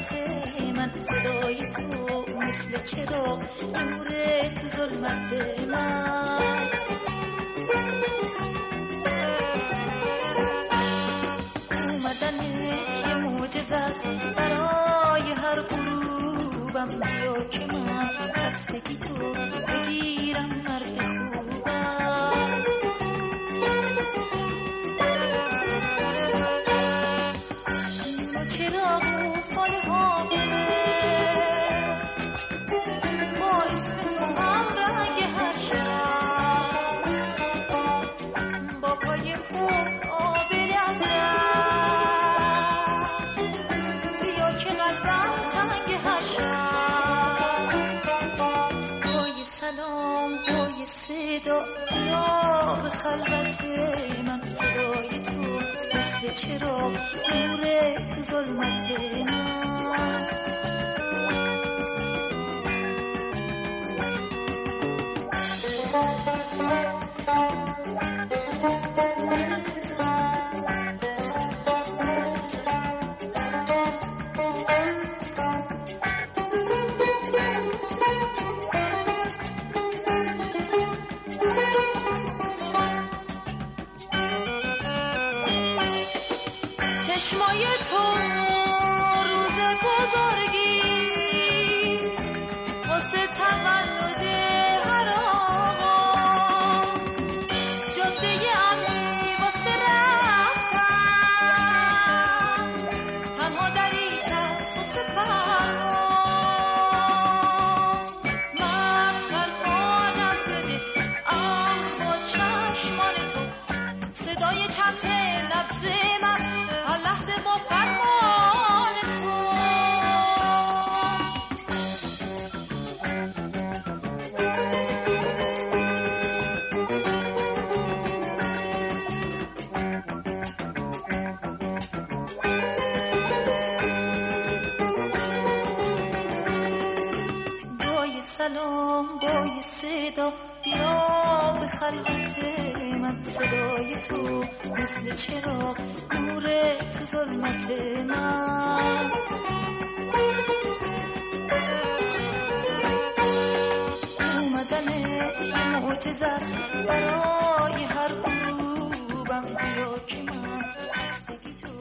خلوت من، صدای تو مثل چراغ نور تو ظلمت من. اومدن یه معجزه است برای هر غروبم، بیا که من خستگی تو بگیرم مرد خوبم. چراغ و فال حافظ با اسم تو هم رنگ هر شب، با پای پر آبی از رفت، بیا که قلبم تنگ هر شب. با یه سلام با یه صدا بیا به خلوت من، صدای تو مثل چراغ نور تو ظلمت من. چشمای تو روز بزرگی واسه تولد هر آقا، جاده امنی واسه رفتن، تنها دریچه واسه پرواز. من سلطانم بده اما چشمان تو، صدای چرخ نبض من هر لحظه با فرمان تو. با یه سلام با یه صدا بیا به خلوت من، صدای تو مثل چراغ نور تو ظلمت من. اومدن یه معجزه است برای هر غروبم، بیا که من خستگی تو